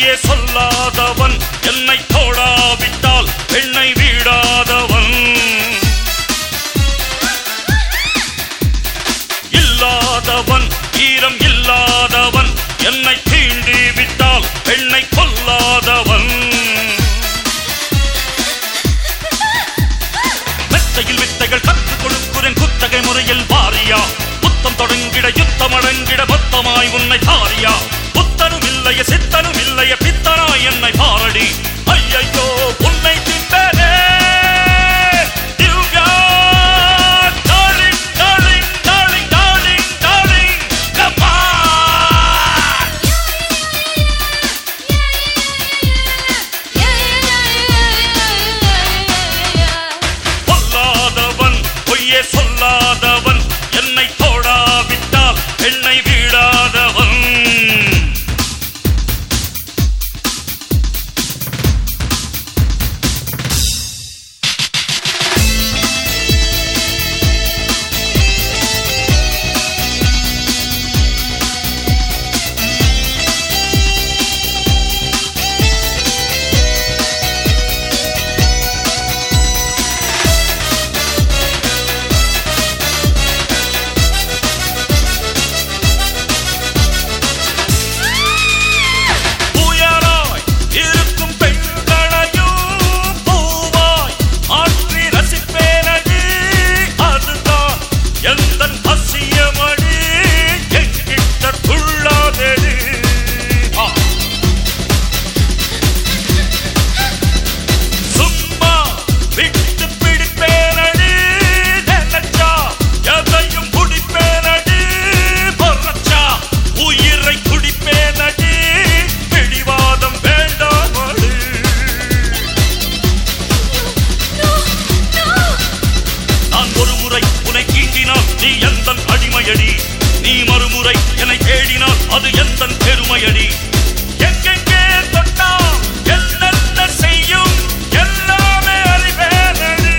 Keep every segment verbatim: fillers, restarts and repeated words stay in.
பொய்யே சொல்லாதவன் என்னை தோடாவிட்டால் பெண்ணை வீடாதவன் இல்லாதவன் ஈரம் இல்லாதவன் என்னை தீண்டி விட்டால் பெண்ணை கொல்லாதவன் மெத்தையில் வித்தைகள் கற்றுக் கொடுக்கிறேன் குத்தகை முறையில் வாரியா புத்தம் தொடங்கிட யுத்தம் அடங்கிட மொத்தமாய் உன்னை தாரியா புத்தனும் இல்லைய சித்தனும் இல்லைய பித்தனாய் என்னை பாரடி ஐயையோ உன்னை திட்டனே சொல்லாதவன் என்னை தோடாவிட்டால் என்னை வீடாதவன் நீ எந்தன் அடிமையடி நீ மறுமுறை என்னை தேடினால் அது எந்தன் பெருமையடி எங்கெங்கே தொட்டால் என்னென்ன செய்யும் எல்லாமே அறிவேனடி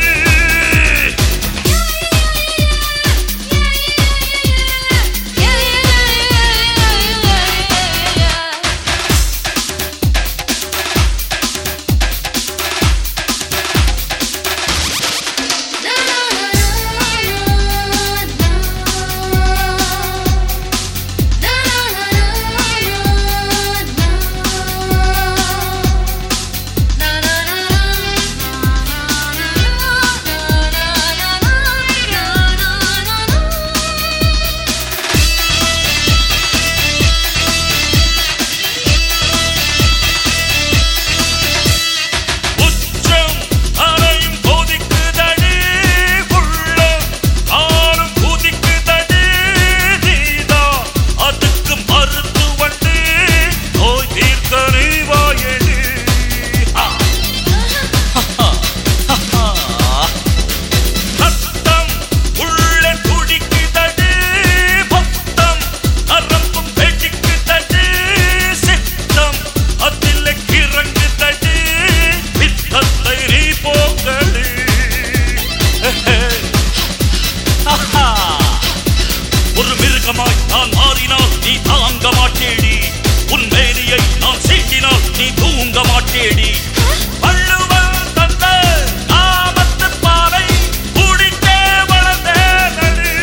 ஒரு மிருகமாய் நான் மாறினால் நீ தாங்க மாட்டேடி உன் மேனியை நான் சீட்டினால் நீ தூங்க மாட்டேடி வள்ளுவன் தந்த காமத்து பாலை குடித்தே வளர்ந்தேனடி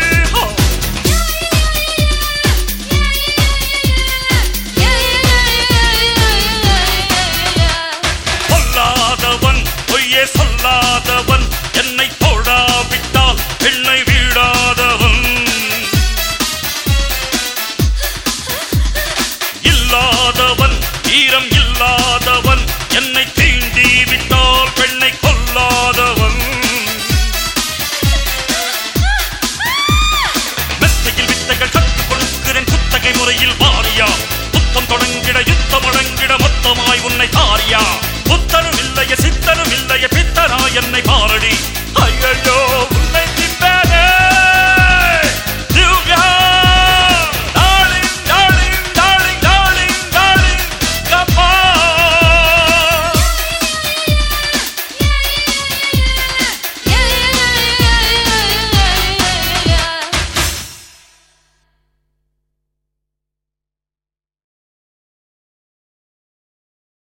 சொல்லாதவன் பொய்யே சொல்லாதவன் என்னை தோடாவிட்டால் பெண்ணை வீடாதவன் இல்லாதவன் ஈரம் இல்லாதவன் என்னை தீண்டி விட்டால் பெண்ணை கொல்லாதவன் மெத்தையில் வித்தைகள் கற்றுக் கொடுக்கிறேன் குத்தகை முறையில் வாரியா புத்தம் தொடங்கிட யுத்தம் அடங்கிட மொத்தமாய் உன்னை தாரியா